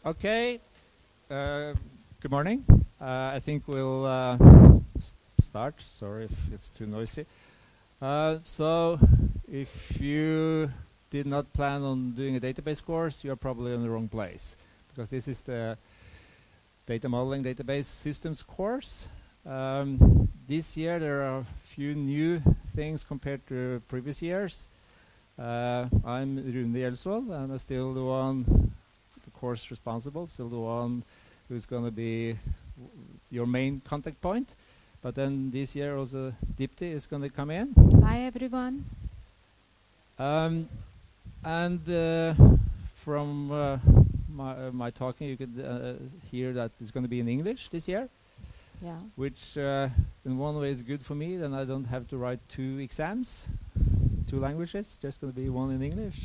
Okay. Good morning. I think we'll start. Sorry if it's too noisy. So, if you did not plan on doing a database course, you're probably in the wrong place, because this is the Data Modeling Database Systems course. This year there are a few new things compared to previous years. I'm Rune Gjelsvold, and I'm still the one, the course responsible, still the one who's going to be your main contact point. But then this year also Dipti is going to come in. Hi everyone. And from my talking, you could hear that it's going to be in English this year. Yeah. Which in one way is good for me. Then I don't have to write 2 exams, 2 languages. Just going to be 1 in English.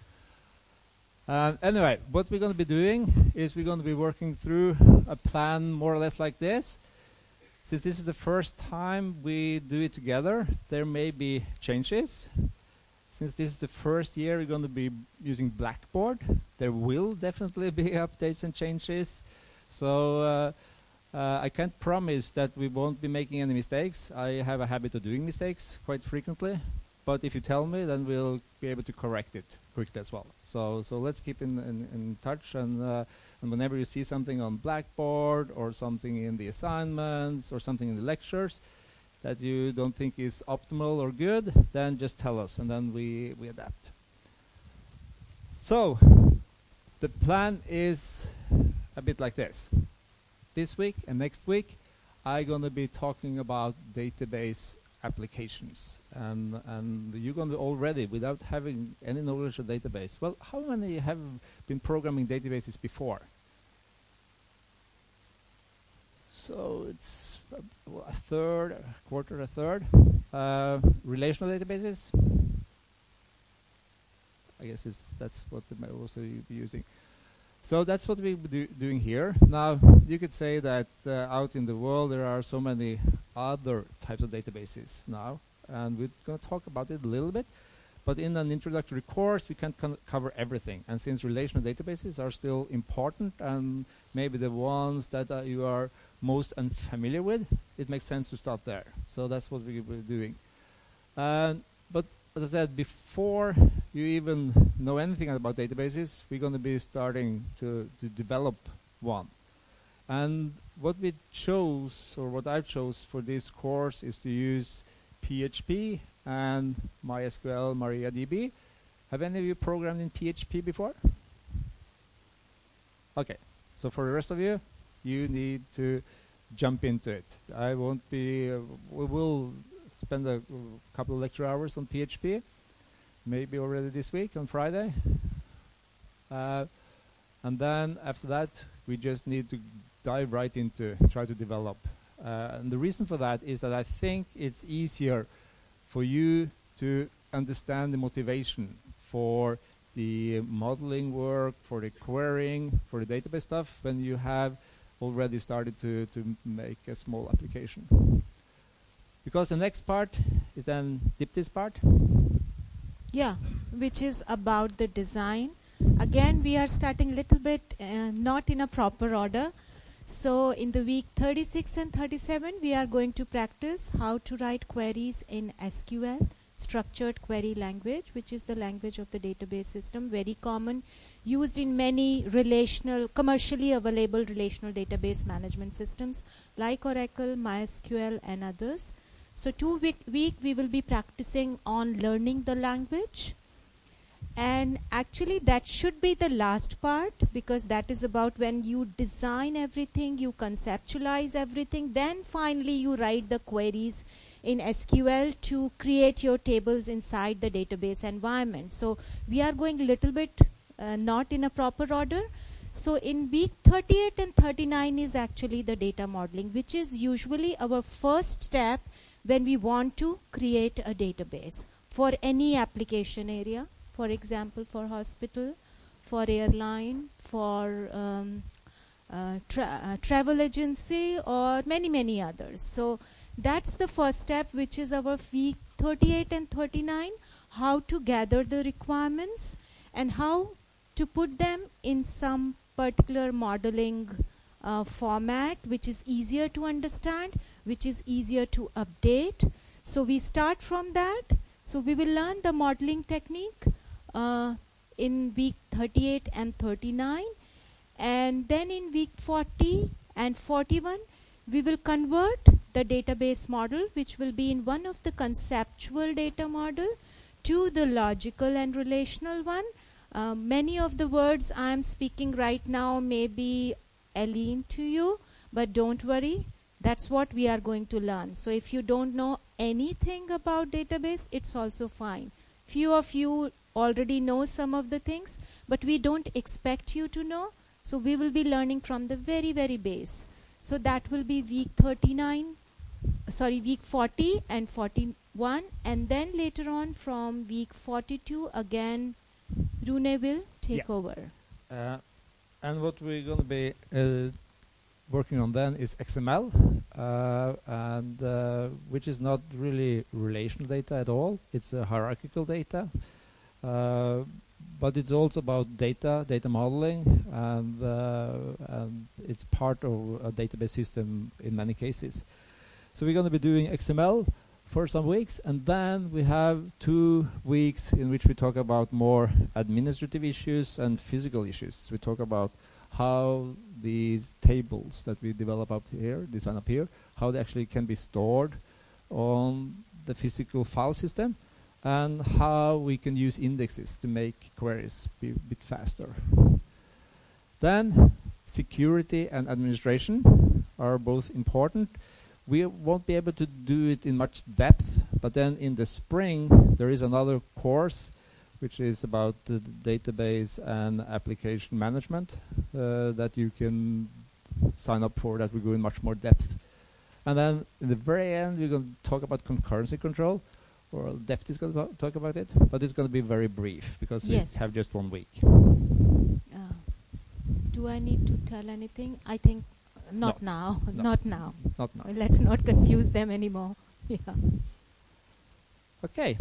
Anyway, what we're going to be doing is we're going to be working through a plan more or less like this. Since this is the first time we do it together, there may be changes. Since this is the first year we're going to be using Blackboard, there will definitely be updates and changes. So I can't promise that we won't be making any mistakes. I have a habit of doing mistakes quite frequently. But if you tell me, then we'll be able to correct it quickly as well. So let's keep in touch, and whenever you see something on Blackboard or something in the assignments or something in the lectures that you don't think is optimal or good, then just tell us, and then we adapt. So the plan is a bit like this. This week and next week, I'm going to be talking about database applications, and you're going to already, without having any knowledge of database. Well, how many have been programming databases before? So it's a third, a quarter, a third. Relational databases, I guess that's what they might also be using. So that's what we'll be doing here. Now, you could say that out in the world there are so many other types of databases now, and we're going to talk about it a little bit. But in an introductory course, we can't cover everything. And since relational databases are still important, and maybe the ones that you are most unfamiliar with, it makes sense to start there. So that's what we're doing. But as I said, before you even know anything about databases, we're going to be starting to develop one. And what we chose, or what I chose for this course, is to use PHP and MySQL MariaDB. Have any of you programmed in PHP before? Okay, so for the rest of you, you need to jump into it. I won't be, we will spend a couple of lecture hours on PHP, maybe already this week on Friday. And then after that, we just need to dive right into try to develop. And the reason for that is that I think it's easier for you to understand the motivation for the modeling work, for the querying, for the database stuff, when you have already started to make a small application. Because the next part is then Dipti's part. Yeah, which is about the design. Again, we are starting a little bit not in a proper order. So in the week 36 and 37, we are going to practice how to write queries in SQL, structured query language, which is the language of the database system, very common, used in many relational, commercially available relational database management systems like Oracle, MySQL, and others. So 2 week we will be practicing on learning the language. And actually that should be the last part, because that is about when you design everything, you conceptualize everything, then finally you write the queries in SQL to create your tables inside the database environment. So we are going a little bit not in a proper order. So in week 38 and 39 is actually the data modeling, which is usually our first step when we want to create a database for any application area. For example, for hospital, for airline, for travel agency, or many others. So that's the first step, which is our week 38 and 39, how to gather the requirements and how to put them in some particular modeling format which is easier to understand, which is easier to update. So we start from that. So we will learn the modeling technique in week 38 and 39, and then in week 40 and 41 we will convert the database model, which will be in one of the conceptual data model, to the logical and relational one. Many of the words I am speaking right now may be alien to you, but don't worry, that's what we are going to learn. So if you don't know anything about database, it's also fine. Few of you already know some of the things, but we don't expect you to know. So we will be learning from the very, very base. So that will be week 40 and 41, and then later on from week 42 again Rune will take over. And what we're going to be working on then is XML, which is not really relational data at all. It's a hierarchical data, but it's also about data modeling, and it's part of a database system in many cases. So we're going to be doing XML for some weeks, and then we have 2 weeks in which we talk about more administrative issues and physical issues. We talk about how these tables that we develop up here, design up here, how they actually can be stored on the physical file system, and how we can use indexes to make queries be a bit faster. Then security and administration are both important. We won't be able to do it in much depth, but then in the spring there is another course which is about the database and application management that you can sign up for, that we go in much more depth. And then in the very end we're going to talk about concurrency control, or Depth is going to talk about it, but it's going to be very brief because we have just 1 week. Do I need to tell anything? I think not now. No. Not now. Not now. Let's not confuse them anymore. Yeah. Okay.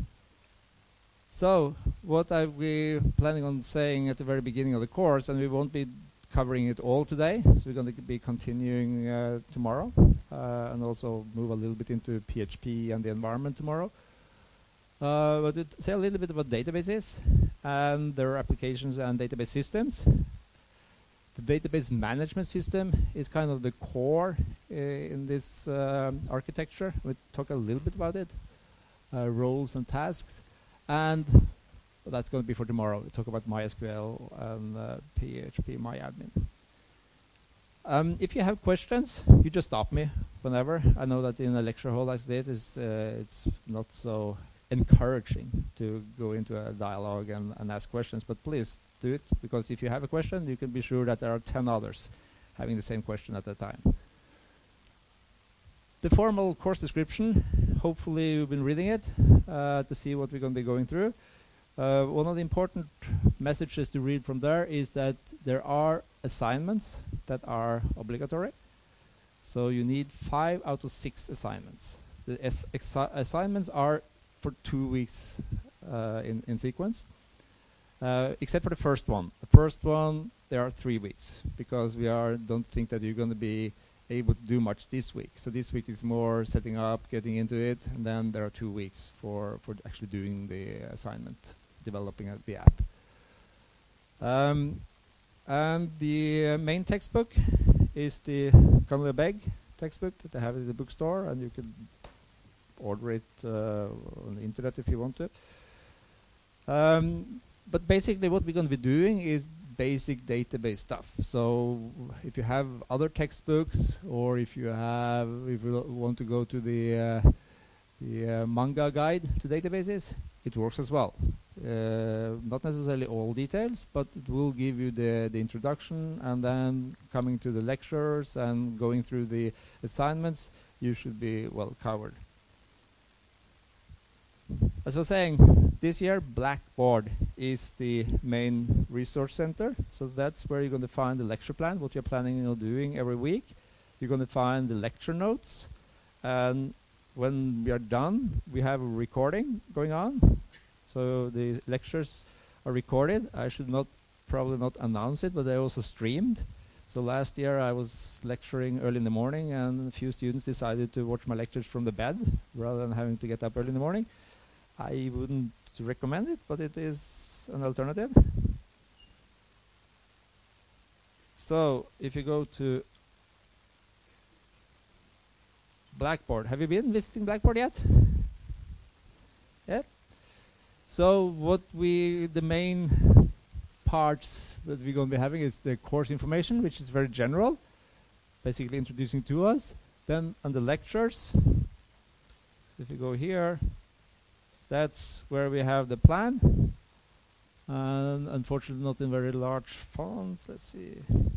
So what we're planning on saying at the very beginning of the course, and we won't be covering it all today, so we're going to be continuing tomorrow, and also move a little bit into PHP and the environment tomorrow. But we'll say a little bit about databases and their applications and database systems. The database management system is kind of the core in this architecture. We'll talk a little bit about it, roles and tasks, and that's going to be for tomorrow. We'll talk about MySQL and PHP MyAdmin. If you have questions, you just stop me whenever. I know that in a lecture hall like this, it's not so encouraging to go into a dialogue and ask questions, but please do it, because if you have a question, you can be sure that there are 10 others having the same question at a time. The formal course description, hopefully you've been reading it to see what we're going to be going through. One of the important messages to read from there is that there are assignments that are obligatory. So you need 5 out of 6 assignments. The assignments are for 2 weeks in sequence, except for the first one. The first one, there are 3 weeks, because we don't think that you're going to be able to do much this week. So this week is more setting up, getting into it, and then there are 2 weeks for actually doing the assignment, developing the app. And the main textbook is the Conley Begg textbook that I have in the bookstore, and you can order it on the internet if you want to. But basically what we're going to be doing is basic database stuff. So if you have other textbooks, or if you want to go to the manga guide to databases, it works as well. Not necessarily all details, but it will give you the introduction, and then coming to the lectures and going through the assignments, you should be well covered. As I was saying, this year Blackboard is the main resource center. So that's where you're going to find the lecture plan, what you're planning on doing every week. You're going to find the lecture notes. And when we are done, we have a recording going on. So the lectures are recorded. I should not probably not announced it, but they also streamed. So last year I was lecturing early in the morning, and a few students decided to watch my lectures from the bed rather than having to get up early in the morning. I wouldn't recommend it, but it is an alternative. So if you go to Blackboard, have you been visiting Blackboard yet? Yeah. So the main parts that we're going to be having is the course information, which is very general, basically introducing to us. Then on the lectures, so if you go here, that's where we have the plan, and unfortunately not in very large fonts. Let's see.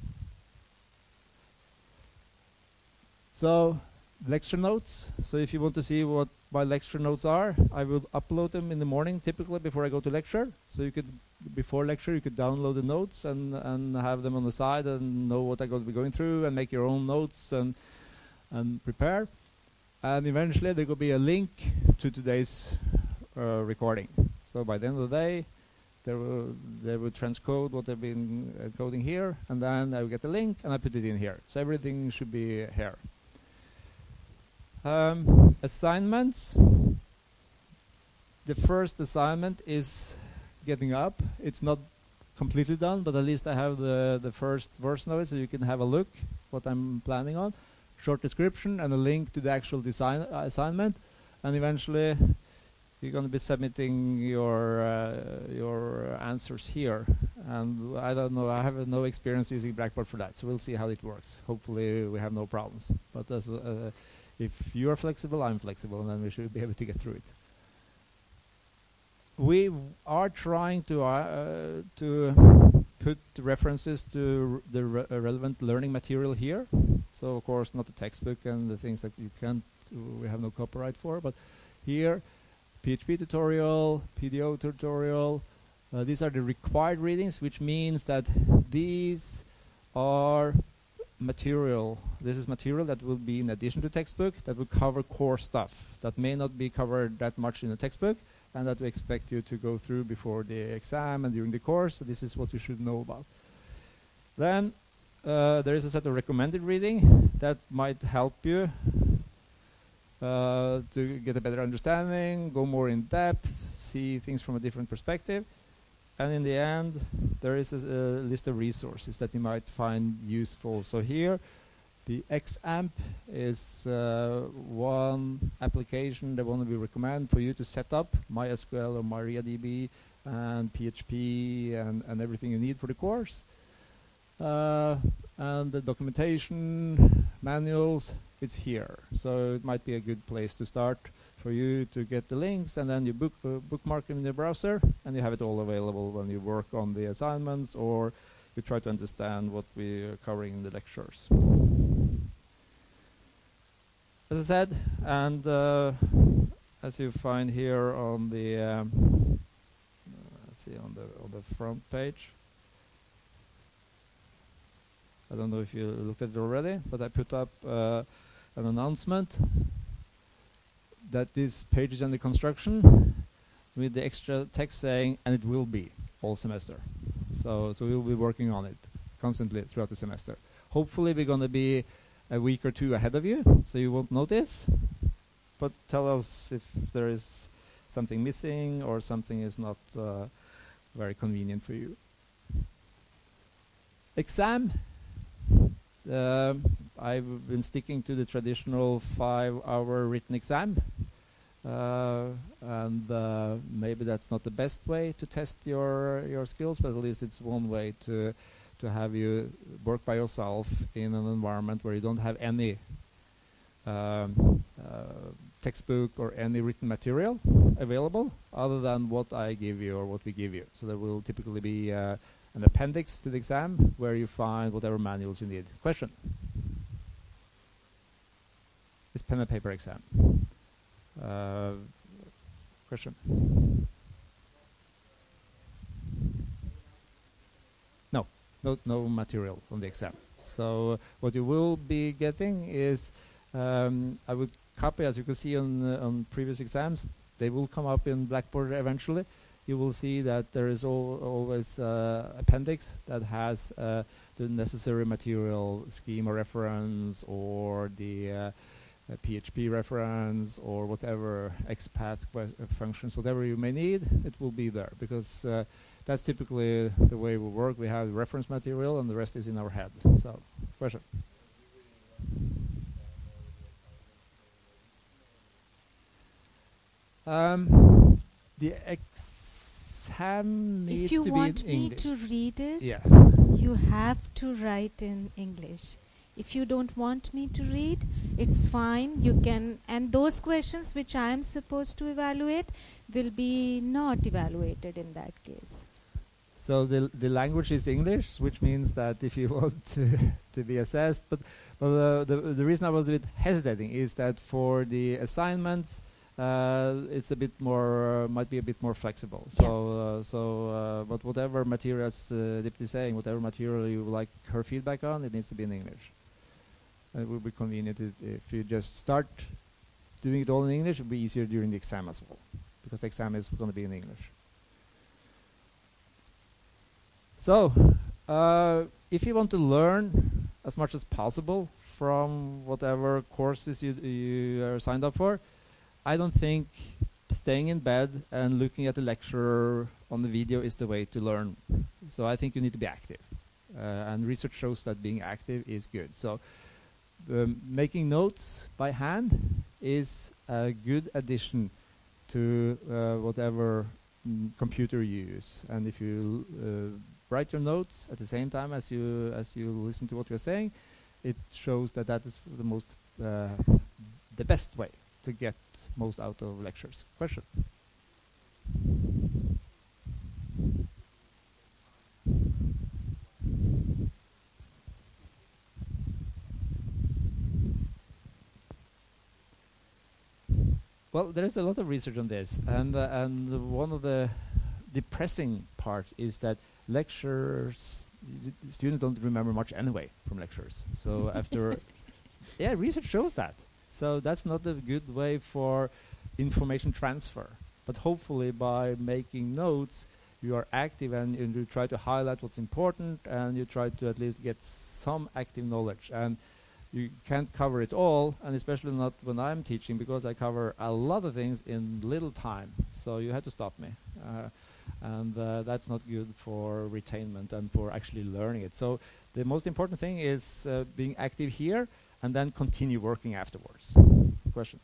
So lecture notes. So if you want to see what my lecture notes are, I will upload them in the morning typically before I go to lecture. So you could, before lecture, you could download the notes and have them on the side and know what I'm going to be going through and make your own notes and prepare. And eventually there will be a link to today's recording. So by the end of the day, they will transcode what they've been coding here, and then I will get the link and I put it in here. So everything should be here. Assignments. The first assignment is getting up. It's not completely done, but at least I have the first version of it, so you can have a look what I'm planning on. Short description and a link to the actual assignment, and eventually you're going to be submitting your answers here. And I don't know, I have no experience using Blackboard for that, so we'll see how it works. Hopefully we have no problems. But as if you are flexible, I'm flexible, and then we should be able to get through it. We are trying to put references to the relevant learning material here. So of course not the textbook and the things that we have no copyright for, but here, PHP tutorial, PDO tutorial, these are the required readings, which means that these are material. This is material that will be in addition to textbook, that will cover core stuff that may not be covered that much in the textbook, and that we expect you to go through before the exam and during the course. So this is what you should know about. Then there is a set of recommended reading that might help you to get a better understanding, go more in depth, see things from a different perspective. And in the end, there is a list of resources that you might find useful. So here, the XAMPP is one application that we recommend for you to set up MySQL or MariaDB and PHP and everything you need for the course. And the documentation, manuals, it's here. So it might be a good place to start for you to get the links, and then you bookmark them in your browser, and you have it all available when you work on the assignments or you try to understand what we are covering in the lectures. As I said, and as you find here on the let's see, on the front page. I don't know if you looked at it already, but I put up an announcement that this page is under construction with the extra text saying, and it will be all semester. So we'll be working on it constantly throughout the semester. Hopefully we're going to be a week or two ahead of you, so you won't notice. But tell us if there is something missing or something is not very convenient for you. Exam. I've been sticking to the traditional 5-hour written exam, and maybe that's not the best way to test your skills, but at least it's one way to have you work by yourself in an environment where you don't have any textbook or any written material available other than what I give you or what we give you. So there will typically be an appendix to the exam where you find whatever manuals you need. Question? It's pen and paper exam. Question? No material on the exam. So what you will be getting is, I would copy, as you can see on previous exams, they will come up in Blackboard eventually. you will see that there is always appendix that has the necessary material schema reference or the PHP reference or whatever XPath functions, whatever you may need, it will be there, because that's typically the way we work. We have reference material and the rest is in our head. So, question? The exam needs to be in English. If you want me to read it, yeah, you have to write in English. If you don't want me to read, it's fine. You can, and those questions which I am supposed to evaluate will be not evaluated in that case. so the language is English, which means that if you want to be assessed, but the reason I was a bit hesitating is that for the assignments, it's a bit more, might be a bit more flexible. But whatever materials Dipti is saying, whatever material you would like her feedback on, it needs to be in English. And it will be convenient if you just start doing it all in English. It will be easier during the exam as well, because the exam is going to be in English. So, if you want to learn as much as possible from whatever courses you are signed up for, I don't think staying in bed and looking at the lecture on the video is the way to learn. So I think you need to be active. And research shows that being active is good. So making notes by hand is a good addition to whatever computer you use. And if you write your notes at the same time as you listen to what you're saying, it shows that that is the most the best way to get most out of lectures. Question? Well, there is a lot of research on this, and one of the depressing part is that lectures, students don't remember much anyway from lectures. So after, yeah, research shows that. So that's not a good way for information transfer. But hopefully by making notes, you are active and you try to highlight what's important, and you try to at least get some active knowledge. And you can't cover it all, and especially not when I'm teaching, because I cover a lot of things in little time. So you have to stop me. And that's not good for retainment and for actually learning it. So the most important thing is being active here, and then continue working afterwards. Question?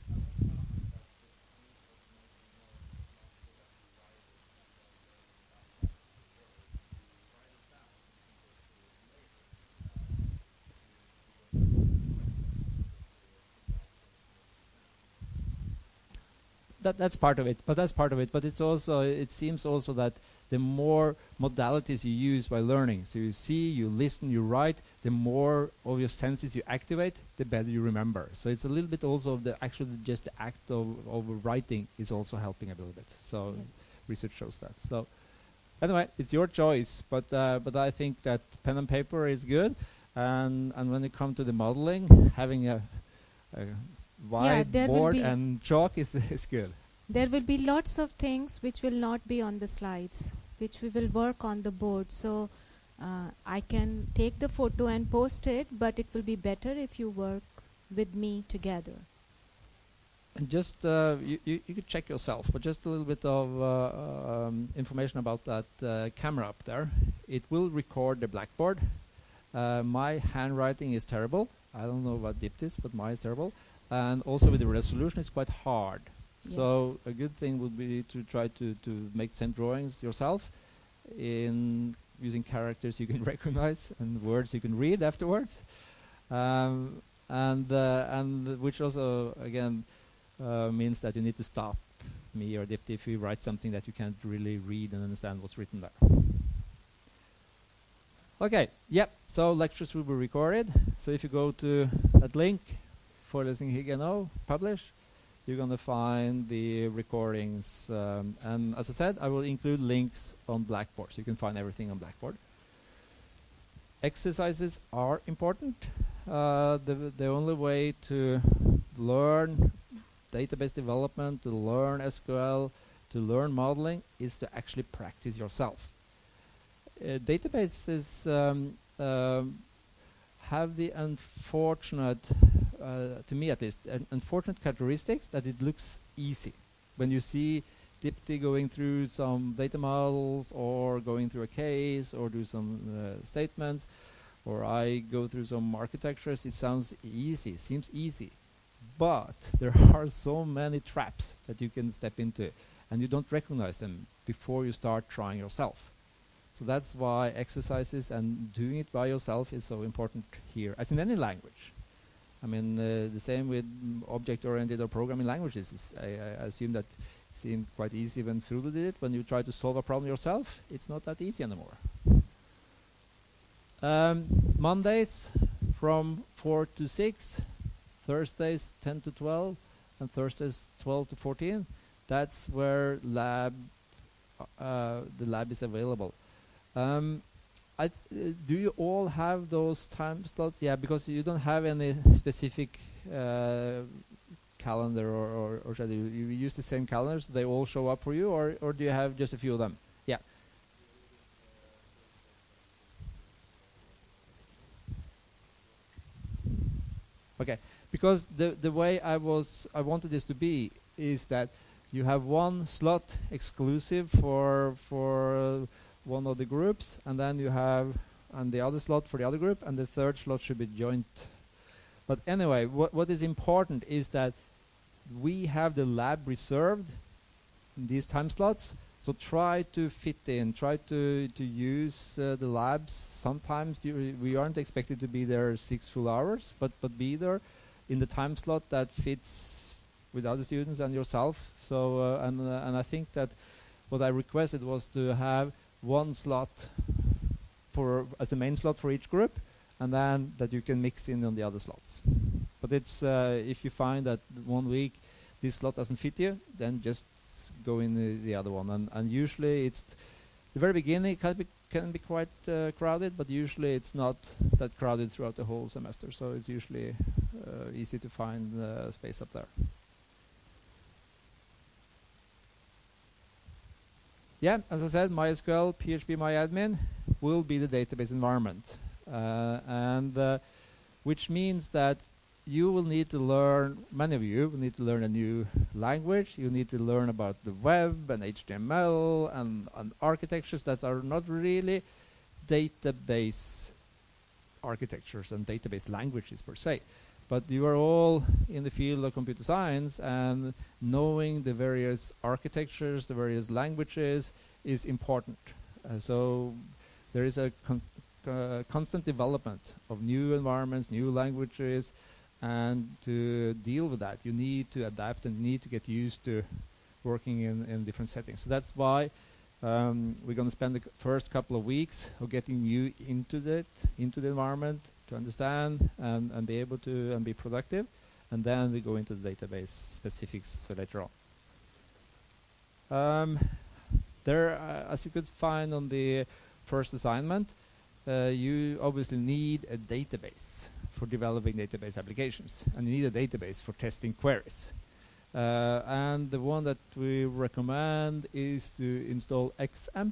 That's part of it, but that's part of it. But it's also, it seems also that the more modalities you use by learning, so you see, you listen, you write, the more of your senses you activate, the better you remember. So it's a little bit also of the actually just the act of writing is also helping a little bit. So research shows that. So anyway, it's your choice, but I think that pen and paper is good, and when it comes to the modeling, having a whiteboard and chalk is good. There will be lots of things which will not be on the slides, which we will work on the board. So I can take the photo and post it, but it will be better if you work with me together. And just you could check yourself, but just a little bit of information about that camera up there. It will record the blackboard. My handwriting is terrible. I don't know about Dipti's, but mine is terrible. And also with the resolution, it's quite hard. Yeah. So a good thing would be to try to make some drawings yourself in using characters you can recognize and words you can read afterwards. And which also, again, means that you need to stop me or Dipti if you write something that you can't really read and understand what's written there. Okay, yep, so lectures will be recorded. So if you go to that link, Forelesning Higg NO, publish, you're going to find the recordings. And as I said, I will include links on Blackboard, so you can find everything on Blackboard. Exercises are important. The only way to learn database development, to learn SQL, to learn modeling is to actually practice yourself. Databases have the unfortunate, to me at least, unfortunate characteristics that it looks easy. When you see Dipti going through some data models or going through a case or do some statements, or I go through some architectures, it sounds easy, seems easy. But there are so many traps that you can step into, and you don't recognize them before you start trying yourself. So that's why exercises and doing it by yourself is so important here, as in any language. I mean, the same with object-oriented or programming languages. I assume that it seemed quite easy when Frode did it. When you try to solve a problem yourself, it's not that easy anymore. Mondays from 4 to 6, Thursdays 10 to 12, and Thursdays 12 to 14. That's where the lab is available. Do you all have those time slots? Yeah, because you don't have any specific calendar or schedule. You use the same calendars. They all show up for you, or do you have just a few of them? Yeah. Okay, because the way I wanted this to be is that you have one slot exclusive for one of the groups, and then you have the other slot for the other group, and the third slot should be joint. But anyway, what is important is that we have the lab reserved in these time slots. So try to fit in, try to use the labs. Sometimes we aren't expected to be there 6 full hours, but be there in the time slot that fits with other students and yourself. So and I think that what I requested was to have one slot as the main slot for each group, and then that you can mix in on the other slots. But it's if you find that one week this slot doesn't fit you, then just go in the other one. And usually it's the very beginning can be quite crowded, but usually it's not that crowded throughout the whole semester. So it's usually easy to find space up there. Yeah, as I said, MySQL, PHP MyAdmin will be the database environment, which means that you will need to learn, many of you will need to learn a new language. You need to learn about the web and HTML and architectures that are not really database architectures and database languages per se. But you are all in the field of computer science, and knowing the various architectures, the various languages is important. So there is a constant development of new environments, new languages, and to deal with that, you need to adapt and need to get used to working in different settings. So that's why we're going to spend the first couple of weeks of getting you into the environment to understand and be able to be productive, and then we go into the database specifics later on. As you could find on the first assignment, you obviously need a database for developing database applications, and you need a database for testing queries. And the one that we recommend is to install XAMPP.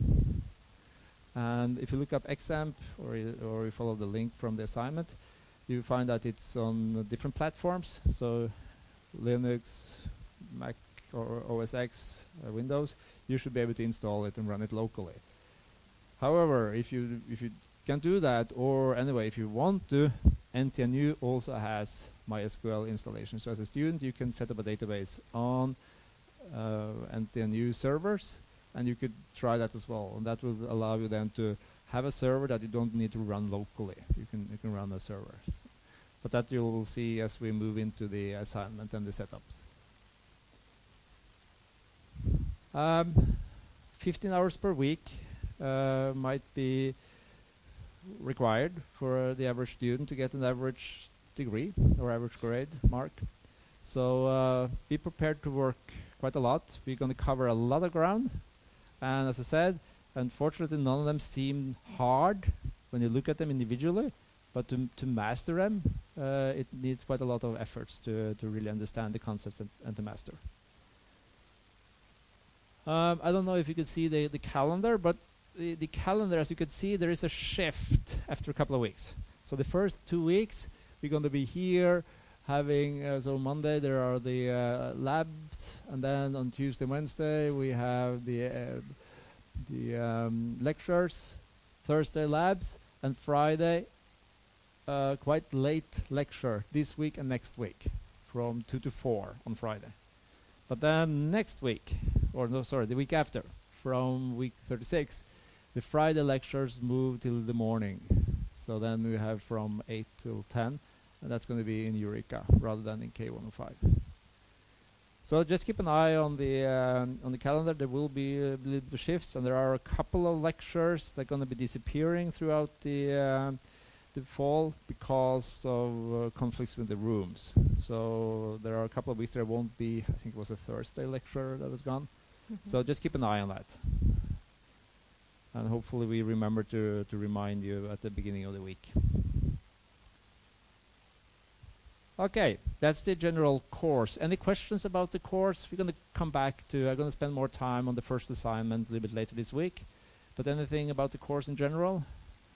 And if you look up XAMPP or you follow the link from the assignment, you find that it's on different platforms. So Linux, Mac or OS X, Windows, you should be able to install it and run it locally. However, if you can't do that, or anyway, if you want to, NTNU also has MySQL installation. So as a student, you can set up a database on NTNU servers, and you could try that as well. And that will allow you then to have a server that you don't need to run locally. You can run a server. But that you will see as we move into the assignment and the setups. 15 hours per week might be required for the average student to get an average degree or average grade mark. So be prepared to work quite a lot. We're going to cover a lot of ground. And as I said, unfortunately, none of them seem hard when you look at them individually. But to master them, it needs quite a lot of efforts to really understand the concepts and to master. I don't know if you could see the calendar, but the calendar, as you could see, there is a shift after a couple of weeks. So the first 2 weeks, we're going to be here having, so Monday there are the labs, and then on Tuesday, Wednesday, we have the lectures, Thursday labs, and Friday, quite late lecture this week and next week, from 2 to 4 on Friday. But then next week, or no, sorry, the week after, from week 36, the Friday lectures move till the morning. So then we have from 8 till 10, and that's going to be in Eureka rather than in K105. So just keep an eye on the calendar. There will be little shifts, and there are a couple of lectures that are going to be disappearing throughout the fall because of conflicts with the rooms. So there are a couple of weeks there won't be. I think it was a Thursday lecture that was gone. So just keep an eye on that, and hopefully we remember to remind you at the beginning of the week. Okay, that's the general course. Any questions about the course? We're going to come back to, I'm going to spend more time on the first assignment a little bit later this week. But anything about the course in general?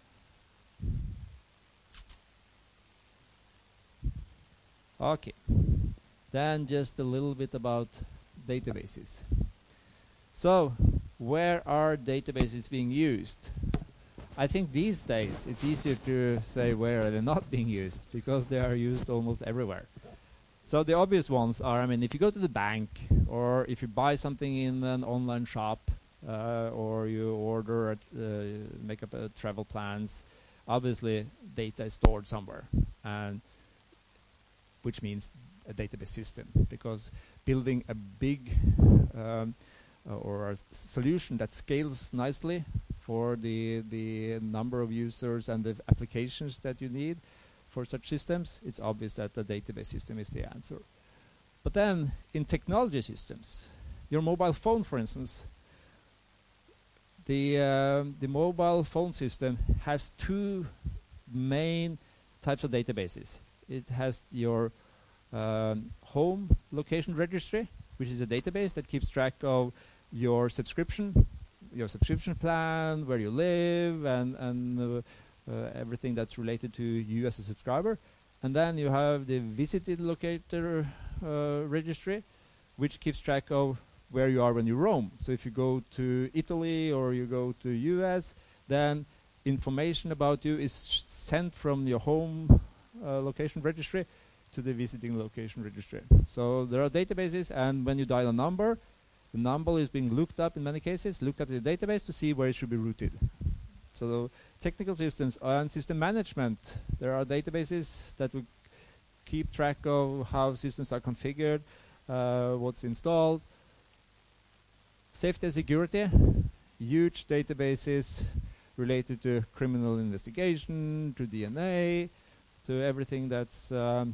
Okay, then just a little bit about databases. So, where are databases being used? I think these days it's easier to say where they're not being used because they are used almost everywhere. So the obvious ones are, I mean, if you go to the bank or if you buy something in an online shop or you order, make up travel plans, obviously data is stored somewhere, and which means a database system, because building a big or a solution that scales nicely for the number of users and the applications that you need for such systems, it's obvious that the database system is the answer. But then in technology systems, your mobile phone, for instance, the mobile phone system has two main types of databases. It has your home location registry, which is a database that keeps track of your subscription plan, where you live, and everything that's related to you as a subscriber. And then you have the visited locator registry, which keeps track of where you are when you roam. So if you go to Italy or you go to US, then information about you is sent from your home location registry to the visiting location registry. So there are databases, and when you dial a number, the number is being looked up in many cases, looked up in the database to see where it should be routed. So technical systems and system management, there are databases that will keep track of how systems are configured, what's installed. Safety and security, huge databases related to criminal investigation, to DNA, to everything that's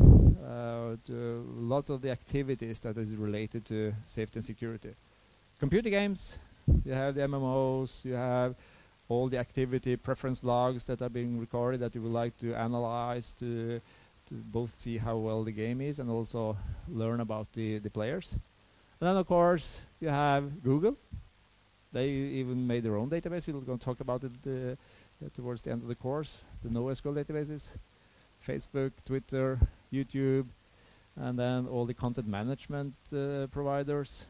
to lots of the activities that is related to safety and security. Computer games, you have the MMOs, you have all the activity preference logs that are being recorded that you would like to analyze to both see how well the game is and also learn about the players. And then of course you have Google. They even made their own database. We're going to talk about it towards the end of the course, the NoSQL databases. Facebook, Twitter, YouTube, and then all the content management providers,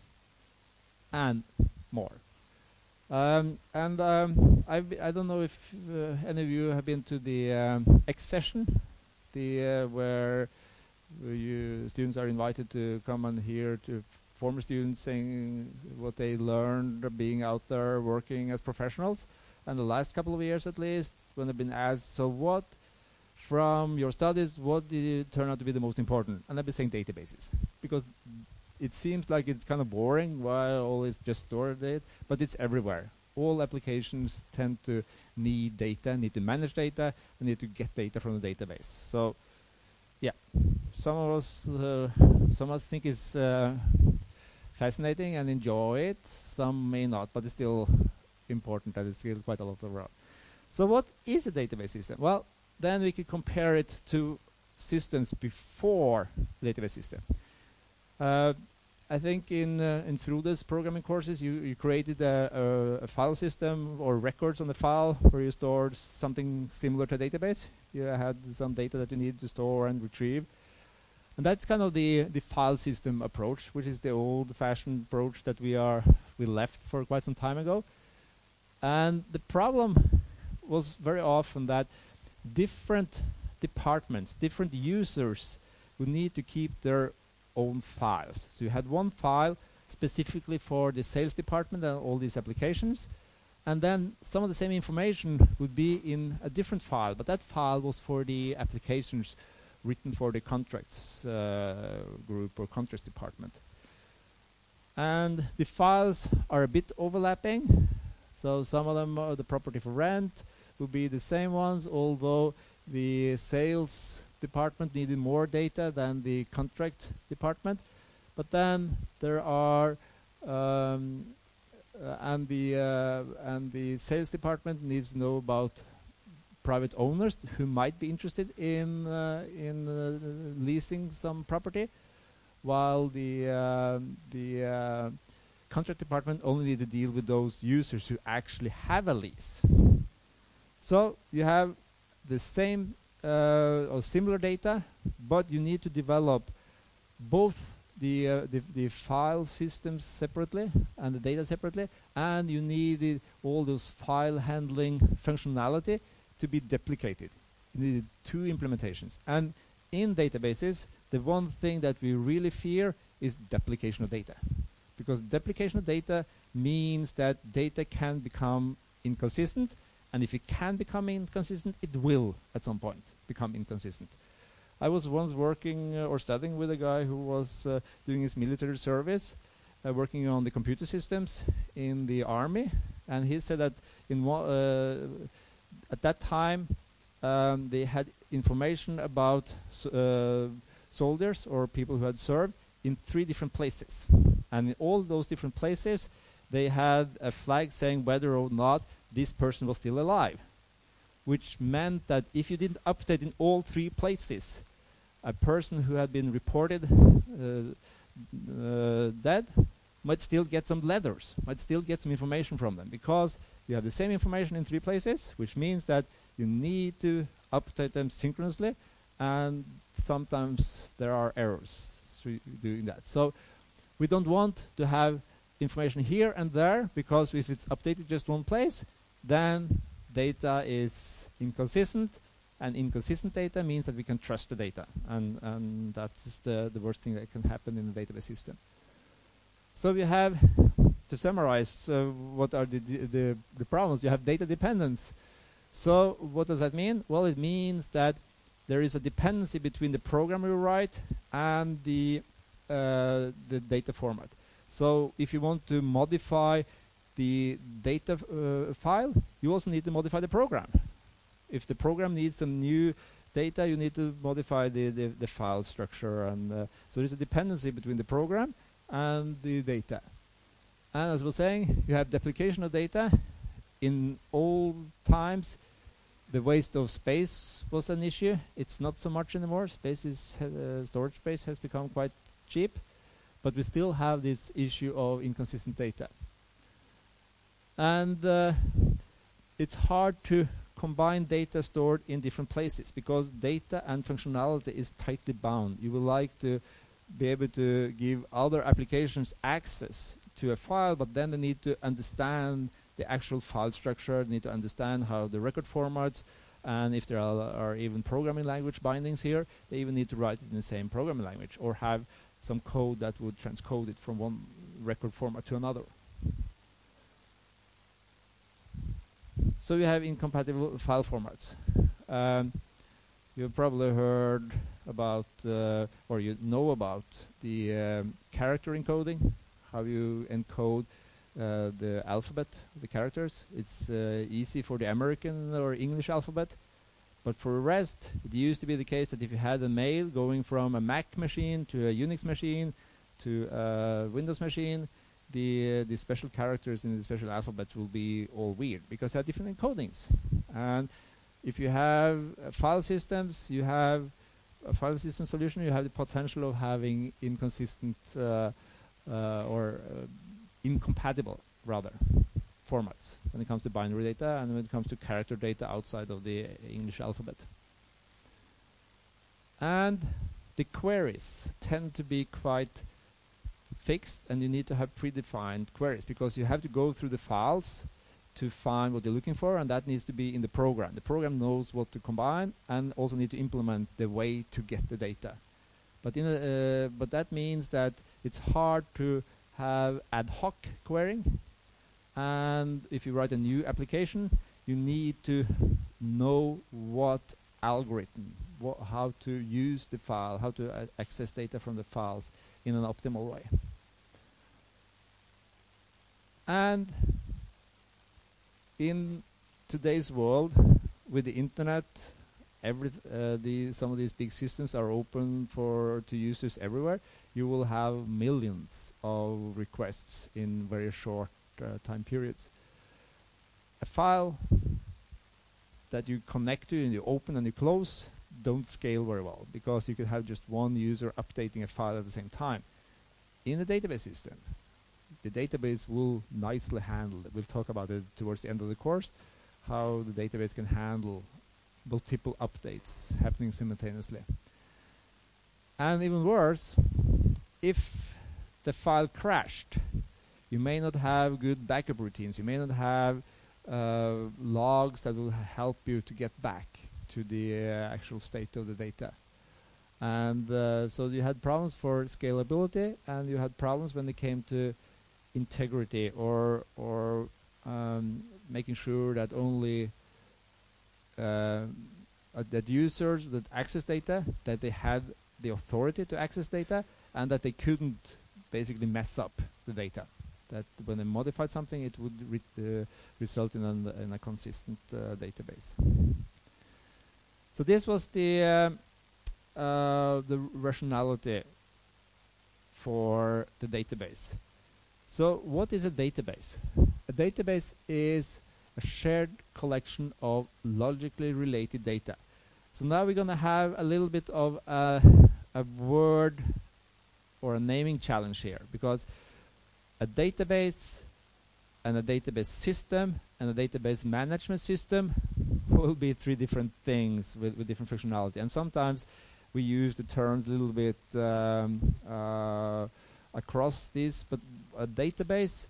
and more. I don't know if any of you have been to the X session, where students are invited to come and hear to former students saying what they learned being out there working as professionals. And the last couple of years at least, when they've been asked, so what from your studies, what did it turn out to be the most important? And I've been saying databases, because it seems like it's kind of boring why always just store it, but it's everywhere. All applications tend to need data, need to manage data, and need to get data from the database. So, yeah, some of us think it's fascinating and enjoy it. Some may not, but it's still important, and it's still quite a lot around. So what is a database system? Well, then we could compare it to systems before the database system. I think in Froode's programming courses, you created a file system or records on the file where you stored something similar to a database. You had some data that you needed to store and retrieve. And that's kind of the file system approach, which is the old-fashioned approach that we left for quite some time ago. And the problem was very often that different departments, different users would need to keep their own files. So you had one file specifically for the sales department and all these applications, and then some of the same information would be in a different file, but that file was for the applications written for the contracts group or contracts department. And the files are a bit overlapping, so some of them are the property for rent would be the same ones, although the sales department needed more data than the contract department. But then there are and the sales department needs to know about private owners who might be interested in leasing some property, while the contract department only need to deal with those users who actually have a lease. So you have the same or similar data, but you need to develop both the file systems separately and the data separately, and you needed all those file handling functionality to be duplicated. You needed two implementations. And in databases, the one thing that we really fear is duplication of data. Because duplication of data means that data can become inconsistent, and if it can become inconsistent, it will at some point become inconsistent. I was once working or studying with a guy who was doing his military service, working on the computer systems in the army, and he said that at that time they had information about soldiers or people who had served in 3 different places, and in all those different places they had a flag saying whether or not this person was still alive, which meant that if you didn't update in all 3 places, a person who had been reported dead might still get some letters, might still get some information from them, because you have the same information in 3 places, which means that you need to update them synchronously, and sometimes there are errors through doing that. So we don't want to have information here and there, because if it's updated just one place, then data is inconsistent, and inconsistent data means that we can trust the data, and that is the worst thing that can happen in a database system. So we have, to summarize, what are the problems. You have data dependence. So what does that mean? Well, it means that there is a dependency between the program you write and the data format. So if you want to modify the data file, you also need to modify the program. If the program needs some new data, you need to modify the file structure, and so there's a dependency between the program and the data. And as I was saying, you have duplication of data. In old times, the waste of space was an issue. It's not so much anymore. Storage space has become quite cheap, but we still have this issue of inconsistent data. And it's hard to combine data stored in different places, because data and functionality is tightly bound. You would like to be able to give other applications access to a file, but then they need to understand the actual file structure, they need to understand how the record formats, and if there are even programming language bindings here, they even need to write it in the same programming language, or have some code that would transcode it from one record format to another. So you have incompatible file formats. You've probably heard about, or you know about, the character encoding, how you encode the alphabet, the characters. It's easy for the American or English alphabet, but for the rest, it used to be the case that if you had a mail going from a Mac machine to a Unix machine to a Windows machine, the special characters in the special alphabets will be all weird, because they have different encodings. And if you have file systems, you have a file system solution, you have the potential of having inconsistent incompatible, rather, formats when it comes to binary data and when it comes to character data outside of the English alphabet. And the queries tend to be quite fixed, and you need to have predefined queries because you have to go through the files to find what you're looking for, and that needs to be in the program. The program knows what to combine and also need to implement the way to get the data. But that means that it's hard to have ad hoc querying, and if you write a new application, you need to know what algorithm, how to use the file, how to access data from the files in an optimal way. And in today's world, with the internet, some of these big systems are open to users everywhere. You will have millions of requests in very short time periods. A file that you connect to and you open and you close don't scale very well because you could have just one user updating a file at the same time. In a database system, the database will nicely handle it. We'll talk about it towards the end of the course, how the database can handle multiple updates happening simultaneously. And even worse, if the file crashed, you may not have good backup routines. You may not have logs that will help you to get back to the actual state of the data. And so you had problems for scalability, and you had problems when it came to integrity or making sure that only that users that access data, that they had the authority to access data, and that they couldn't basically mess up the data. That when they modified something, it would result in a consistent database. So this was the rationality for the database. So what is a database? A database is a shared collection of logically related data. So now we're going to have a little bit of a word or a naming challenge here, because a database and a database system and a database management system will be three different things with different functionality. And sometimes we use the terms a little bit across this, but a database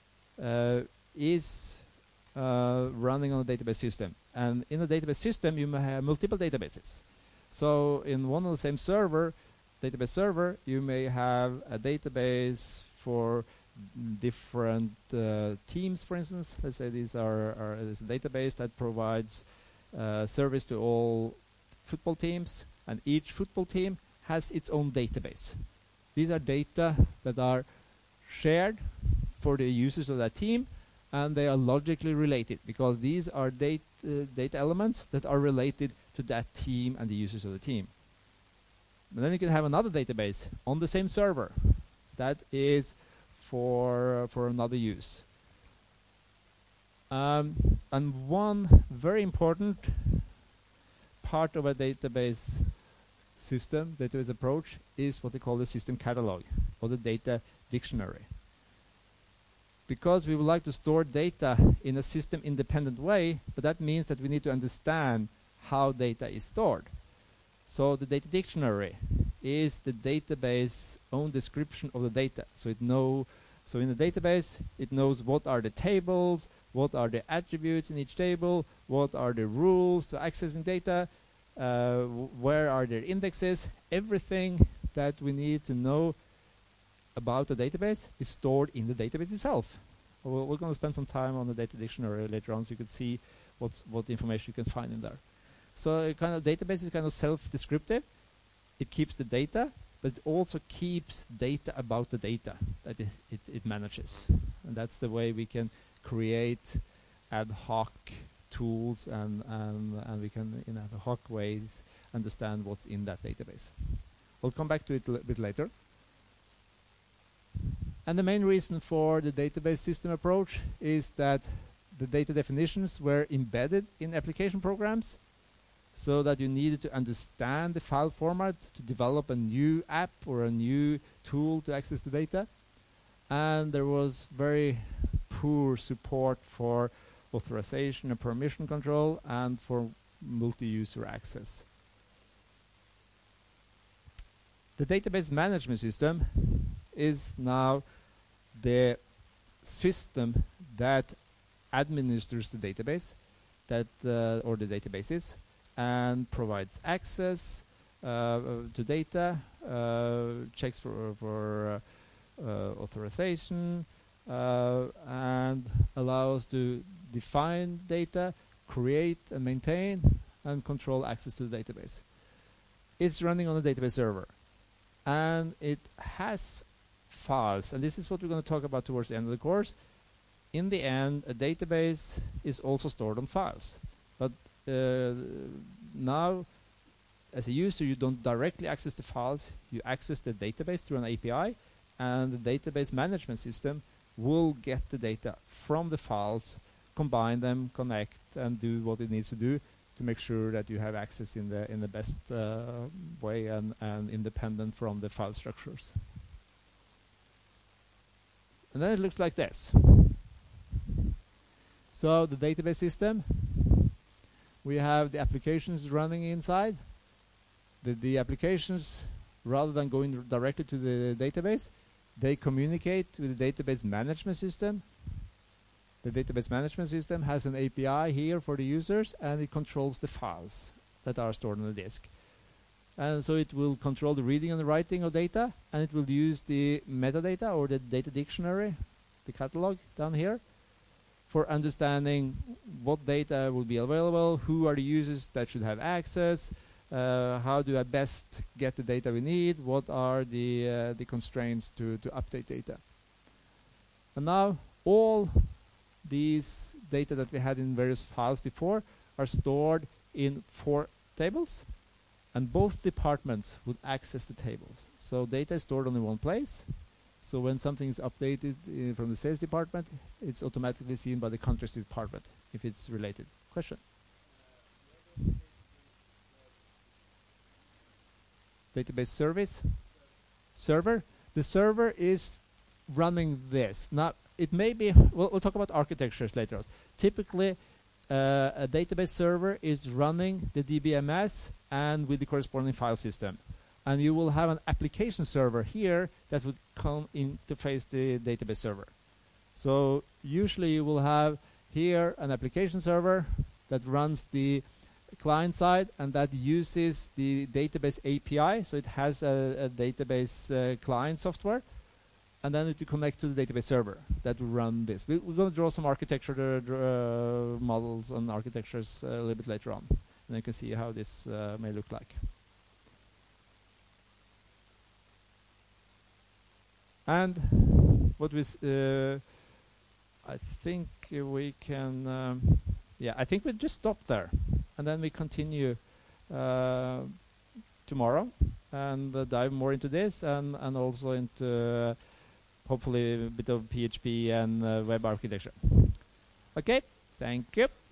is running on a database system. And in a database system, you may have multiple databases. So in one and the same database server, you may have a database for different teams, for instance. Let's say there's a database that provides service to all football teams, and each football team has its own database. These are data that are shared for the users of that team, and they are logically related because these are data elements that are related to that team and the users of the team. And then you can have another database on the same server that is for another use. And one very important part of a database system, database approach, is what they call the system catalog or the data dictionary. Because we would like to store data in a system independent way, but that means that we need to understand how data is stored. So the data dictionary is the database own description of the data. So in the database, it knows what are the tables, what are the attributes in each table, what are the rules to accessing data, where are their indexes. Everything that we need to know about the database is stored in the database itself. We're going to spend some time on the data dictionary later on so you can see what information you can find in there. So a kind of database is kind of self-descriptive. It keeps the data, but it also keeps data about the data that it manages. And that's the way we can create ad hoc tools and we can, in ad hoc ways, understand what's in that database. We'll come back to it a bit later. And the main reason for the database system approach is that the data definitions were embedded in application programs, so that you needed to understand the file format to develop a new app or a new tool to access the data. and there was very poor support for authorization and permission control and for multi-user access. The database management system is now the system that administers the database or the databases and provides access to data, checks for authorization, and allows to define data, create and maintain, and control access to the database. It's running on a database server, and it has files, and this is what we're going to talk about towards the end of the course. In the end, a database is also stored on files, but now as a user you don't directly access the files, you access the database through an API, and the database management system will get the data from the files, combine them, connect, and do what it needs to do to make sure that you have access in the best way and independent from the file structures. And then it looks like this. So the database system, we have the applications running inside. The applications, rather than going directly to the database, they communicate with the database management system. The database management system has an API here for the users, and it controls the files that are stored on the disk. And so it will control the reading and the writing of data, and it will use the metadata or the data dictionary, the catalog down here, for understanding what data will be available, who are the users that should have access, how do I best get the data we need, what are the constraints to update data. And now all these data that we had in various files before are stored in 4 tables, and both departments would access the tables. So data is stored only one place. So when something is updated from the sales department, it's automatically seen by the contracts department if it's related. Question? Database service? Server? The server is running this. Now, it may be, we'll talk about architectures later on. Typically, a database server is running the DBMS and with the corresponding file system. And you will have an application server here that would come interface the database server. So usually you will have here an application server that runs the client side, and that uses the database API. So it has a database client software, and then it will connect to the database server that will run this. We're going to draw some architecture models and architectures a little bit later on, and you can see how this may look like. And what we, I think we can, yeah, I think we'll just stop there, and then we continue tomorrow and dive more into this, and also into hopefully a bit of PHP and web architecture. Okay, thank you.